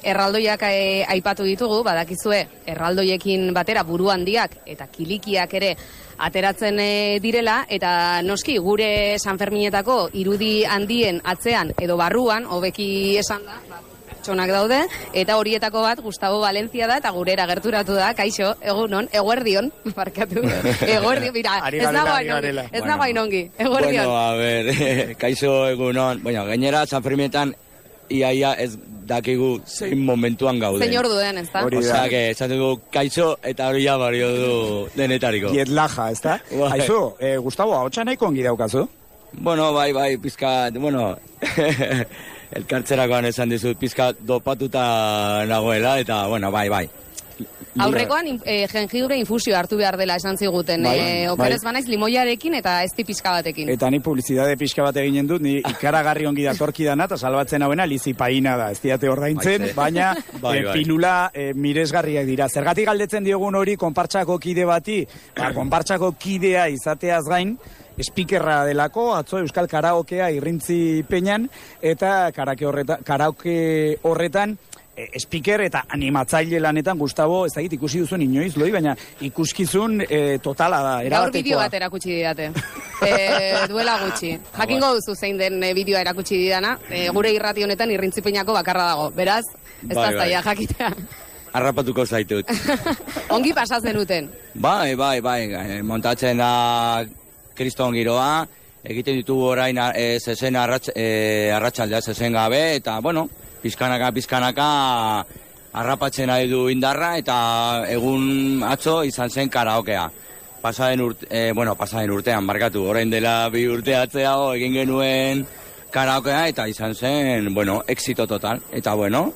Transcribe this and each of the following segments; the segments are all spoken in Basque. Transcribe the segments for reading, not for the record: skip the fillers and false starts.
erraldoiak aipatu ditugu, badakizue, erraldoiekin batera buru handiak eta kilikiak ere ateratzen direla, eta noski gure Sanferminetako irudi handien atzean edo barruan, hobeki esan da, pertsonak daude, eta horietako bat Gustavo Valencia da, eta gurera gerturatu da, kaixo, egunon, eguerdion, markatu, eguerdion, mira, ez nago ainongi, eguerdion. Bueno, a ver, kaixo, egunon, bueno, gainera Sanferminetan iaia ez dakigu zein momentuan gauden. Zein orduen, ez da? Osea, que esan dugu kaixo eta hori ja bario du denetariko. Jetlaja, ez da? Aizu, Gustavo, ahotsa nahiko ongi daukazu? Bueno, bai, pizkat, bueno, elkartzerakoan esan dizut, pizkat dopatuta nagoela, eta, bueno, bai. Aurrekoan jengibre infusioa hartu behar dela esan ziguten, okerez banaiz limoiarekin eta ezti pixka batekin. Eta ni publizitate pixka bat eginen dut, ni ikaragarri ongi datorki dana, eta salbatzen hauena lizipaina da, ez diate ordaintzen, baina pilula miresgarriak dira. Zergatik galdetzen diogun hori konpartsako kide bati, konpartsako kidea izateaz gain, speakerra delako, atzo Euskal Karaokea Irrintzi Peñan, eta karaoke horretan, speaker eta animatzaile lanetan, Gustavo, ez dakit ikusi duzun inoiz, loi, baina ikuskizun totala da, erabatekoa. Gaur bideo bat erakutsi didate, duela gutxi. Jakingo duzu zein den bideoa erakutsi didana, gure irrati honetan Irrintzi Peñako bakarra dago, beraz, ez da zaila jakitea. Harrapatuko zaitut. Ongi pasatzen uten. Bai, montatzen da kriston giroa, egiten ditugu orain zezen arratsaldea zezen gabe, eta, bueno, pizkanaka harrapatzen nahi du indarra, eta egun atzo izan zen karaokea. Pasaden urtean, markatu, orain dela 2 urte atzeago egin genuen karaokea, eta izan zen, bueno, éxito total, eta bueno,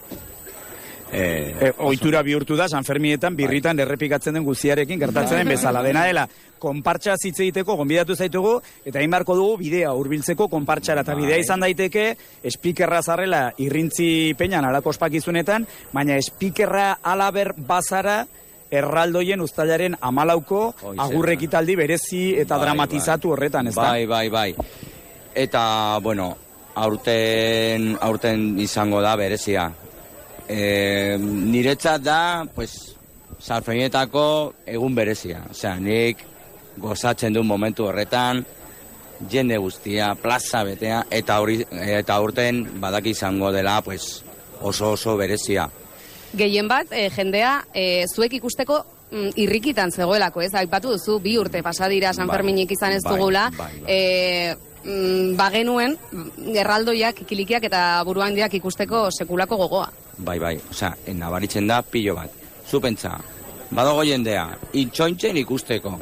ohitura bihurtu da Sanferminetan birritan errepikatzen den guztiarekin gertatzen den bezala. Dena dela, konpartsa hitz egiteko gonbidatu zaitugu eta egin beharko dugu bidea hurbiltzeko konpartsara, eta bidea izan daiteke speakerra zarrela Irrintzi Peñan halako ospakizunetan, baina speakerra alaber bazara erraldoien uztailaren 14ko agurrekitaldi berezi eta dramatizatu horretan, ez da? Bai. Eta, bueno, aurten izango da berezia. Niretzat da, pues, Sanferminetako egun berezia. Osea, nik gozatzen du momentu horretan, jende guztia, plaza betea, eta aurten badaki izango dela, pues, oso berezia. Gehien bat, jendea, zuek ikusteko irrikitan zegoelako, ez? Aipatu duzu, 2 urte pasadira Sanferminik izan ez dugula, bagenuen erraldoiak, kilikiak eta buruhandiak ikusteko sekulako gogoa. Bai, osea, nabaritzen da pilo bat. Zupentza, badago jendea, intxointzen ikusteko.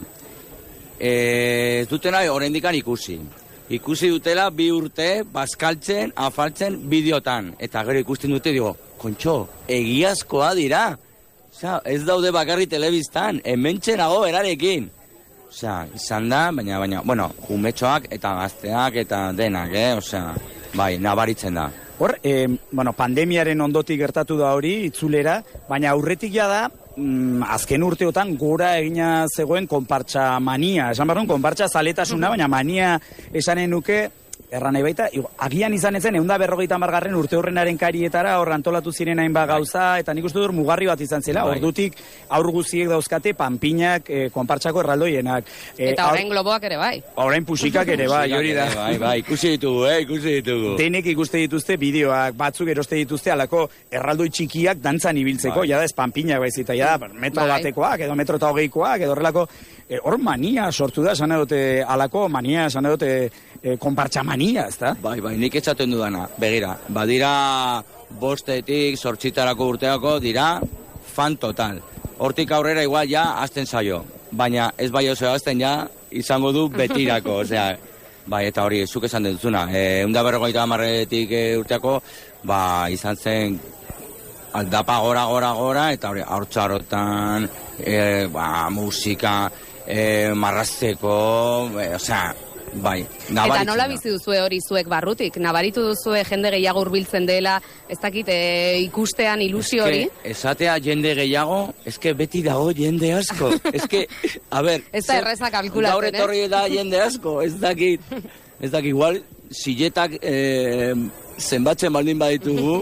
Dutena oraindikan ikusi. Ikusi dutela 2 urte bazkaltzen, afaltzen bideotan. Eta gero ikusten dute, digo, kontxo, egiazkoa dira. Osea, ez daude bakarri telebistan, hementxenago berarekin. Osea, izan da, baina, bueno, umetxoak eta gazteak eta denak, osea, bai, nabaritzen da. Hor, pandemiaren ondotik gertatu da hori, itzulera, baina aurretik ja da, azken urteotan gora egina zegoen konpartsa mania. Esan behar duen, konpartsa zaletasuna, baina mania esanen nuke, erran nahi baita, agian izan ezen, 150. urte horrenaren karietara, hor antolatu ziren hainbat gauza, eta nik uste dut mugarri bat izan zela, ordutik aur guztiek dauzkate, panpinak, konpartsako erraldoienak. Eta orain globoak ere bai. Orain pusikak ere bai, hori da. Bai, ikusi ditugu. Denek ikuste dituzte bideoak, batzuk eroste dituzte, alako erraldoi txikiak dantzan ibiltzeko, jada ez panpinak baizita, jada metro batekoak, edo metro eta hogeikoak, edo horrelako, hor mania sortu da, esan edote alako mania, esan edote konpartsa mania, ez da? Bai, nik etxaten dudana, begira, badira 5 zortzitarako urteako dira fan total. Hortik aurrera igual ja azten zaio, baina ez bai oso azten ja izango du betirako, osea, bai, eta hori, zuk esan duzuna, 150 urteako, izan zen aldapa gora, eta hori, haurtzarotan, musika, marrazteko, osea, bai, eta nola bizi duzue hori zuek barrutik? Nabaritu duzue jende gehiago hurbiltzen dela, ez dakit ikustean ilusio hori? Esatea jende gehiago, eske beti dago jende asko. Eske, a ber... Ez da erreza kalkulatzen, gaur etorri da jende asko, ez dakit, igual, siletak zenbatzen baldin baditugu,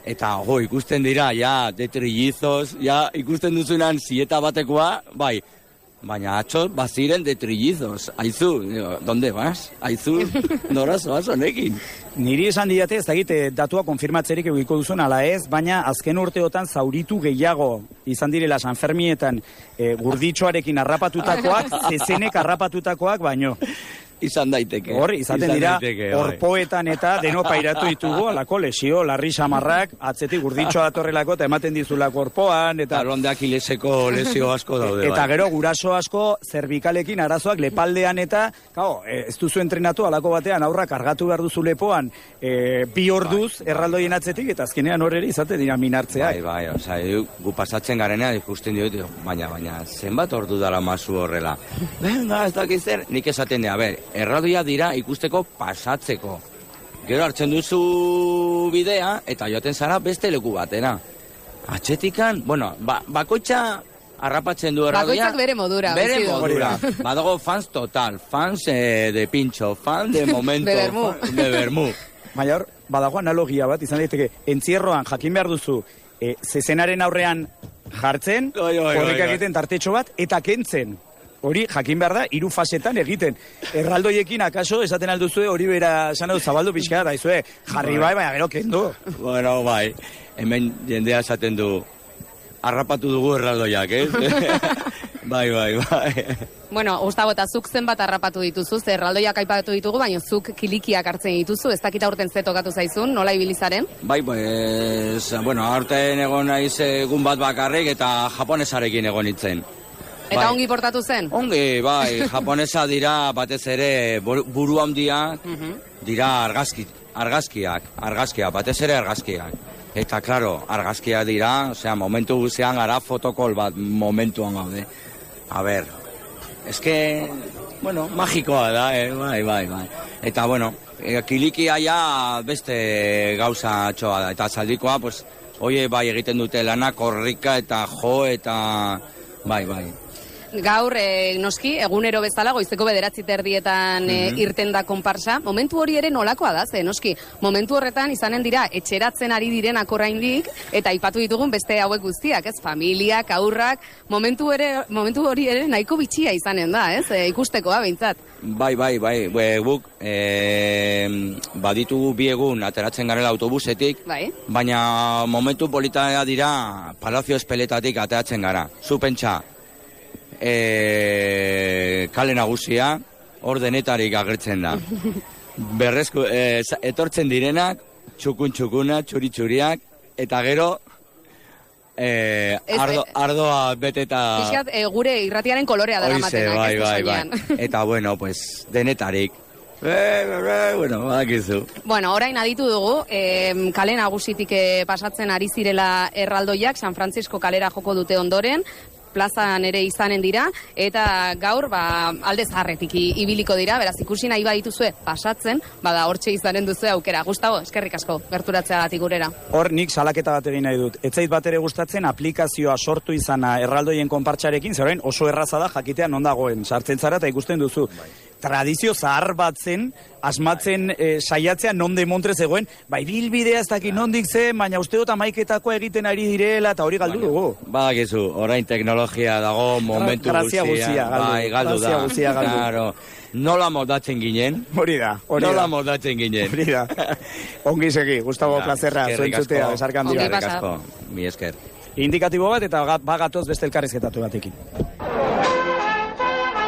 Eta, ikusten dira, ja, de trillizos, ja, ikusten duzunan zieta batekoa, bai, baina atzo, baziren de trillizos. Aizu, donde vas? Aizu, nora zoaz honekin? Niri esan diate, ez dakit datua konfirmatzerik egiko duzun ala ez, baina azken urteotan zauritu gehiago izan direla Sanfermietan gurditxoarekin harrapatutakoak, zezenek harrapatutakoak baino. Izan daiteke. Hor, izaten dira, orpoetan eta deno pairatu ditugu, alako lesio, larri samarrak, atzetik gurditxoa datorrelako eta ematen dizulako orpoan, eta... Talon de Akileseko lesio asko daude. Eta gero, guraso asko, zerbikalekin arazoak lepaldean eta, ez duzu entrenatu, alako batean, aurra kargatu behar duzu lepoan, bi orduz, erraldoien atzetik, eta azkenean horreri izaten dira minartzeak. Bai, gu pasatzen garenean ikusten dut, baina, zenbat ordu dara mazu horrela. Venga, ez dakizer, nik esaten dira, erradoia dira ikusteko pasatzeko. Gero hartzen duzu bidea eta joaten zara beste leku batera. Atxetikan, bakoitza harrapatzen du erradoia. Bakoitzak bere modura. Bere modura. Badago fans total, fans de pincho, fan de momento. De bermu. Baina hor, badago analogia bat, izan daiteke, entzierroan jakin behar duzu, zezenaren aurrean jartzen, horrek egiten tartetxo bat, eta kentzen. Hori, jakin behar da, 3 fasetan egiten. Erraldoiekin, akaso, esaten alduzue, hori bera, esan edo zabaldu pixka, da izue, jarri bai, baina gero kendu. Bueno, bai, hemen jendea esaten du, harrapatu dugu erraldoiak, Bai. Bueno, Gustavo, eta zuk zenbat harrapatu dituzu, erraldoiak aipatu ditugu, baina zuk kilikiak hartzen dituzu, ez dakita urten ze tokatu zaizun, nola ibilizaren? Bai, aurten egon naiz egun bat bakarrik eta japonesarekin egon itzen. Eta ongi portatu zen? Ongi, bai, japonesa dira batez ere buru handia, dira argazkiak, batez ere argazkiak. Eta, klaro, argazkiak dira, momentu guzean gara fotokol bat momentuan gaude. A ber, eske, magikoa da, bai. Eta, kilikia ja beste gauza txoa da. Eta zaldikoa, oie, bai, egiten dute lana, korrika eta jo, eta, bai. Gaur, noski, egunero bezala, goizeko 9:30 irten da konparsa. Momentu hori ere nolakoa da, noski. Momentu horretan izanen dira, etxeratzen ari direnak oraindik, eta aipatu ditugun beste hauek guztiak, familiak, aurrak, momentu hori ere nahiko bitxia izanen da, ikustekoa behintzat. Bai, guk baditugu 2 egun ateratzen garela autobusetik, baina momentu polita dira Palazio Espeletatik ateratzen gara. Zu pentsa, kale nagusia, hor denetarik agertzen da. Etortzen direnak, txukun-txukuna, txuri-txuriak, eta gero ardoa beteta... Pixkat, gure irratiaren kolorea dara matenak, bai. Eta, denetarik. Badakizu. Orain aditu dugu, kale nagusitik pasatzen ari zirela erraldoiak, San Francisco kalera joko dute ondoren, plazan ere izanen dira, eta gaur alde zaharretik ibiliko dira, beraz ikusi nahi badituzue pasatzen, hortxe izanen duzu aukera. Gustavo, eskerrik asko, gerturatzeagatik gurera. Hor nik salaketa bat egin nahi dut. Etzait bat ere gustatzen aplikazioa sortu izana erraldoien konpartxarekin, zerain oso erraza da jakitean non dagoen. Sartzen zara eta ikusten duzu. Tradizio zahar bat zen, asmatzen saiatzean non demontre zegoen, bilbidea ez dakit nondik zen, baina uste dut amaiketakoa egiten ari direla eta hori galdu dugu. Badakizu, orain teknologia dago, momentu guzia. Galdu da. Nola moldatzen ginen? Hori da. Nola moldatzen ginen? Hori da. Ongi segi, Gustavo, plazerra, zuentzutea, besarkan dira. Mi esker. Indikatibo bat eta bagatoz beste elkarrizketatu batekin.